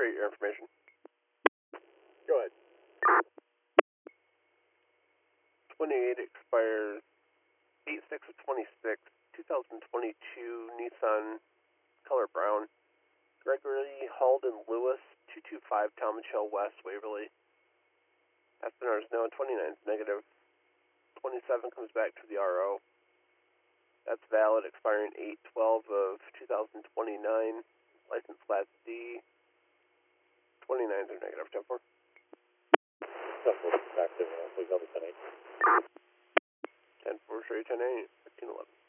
reiterate your information. Go ahead. 28 expires 8/6 of 26, 2022 Nissan, color brown. Gregory Halden Lewis, 225 Talmadge Hill West, Waverly. SNR is no, 29 is negative. 27 comes back to the RO. That's valid, expiring 8/12 of 2029. License class D. 29s are negative. 10-4. 10-4, active, please, I'll be 10-8. 10-4, show you 10-8, 15-11.